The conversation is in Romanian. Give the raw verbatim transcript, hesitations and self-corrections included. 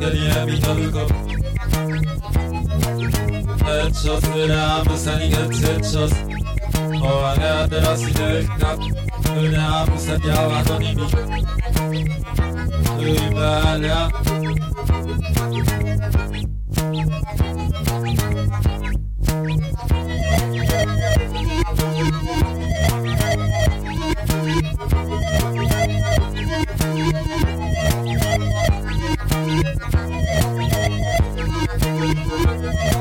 sería mi tolko. Hechos, wyramus, ani hechos. O, a ja teraz idę na wyramus, a działa do nimi. Wybala. We'll be right back.